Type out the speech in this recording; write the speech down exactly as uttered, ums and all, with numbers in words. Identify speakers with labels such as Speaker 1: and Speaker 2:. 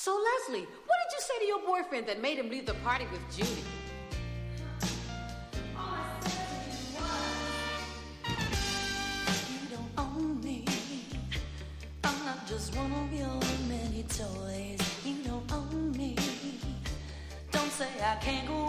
Speaker 1: So, Leslie, what did you say to your boyfriend that made him leave the party with Judy?
Speaker 2: All I said to you was, you don't own me. I'm not just one of your many toys. You don't own me. Don't say I can't go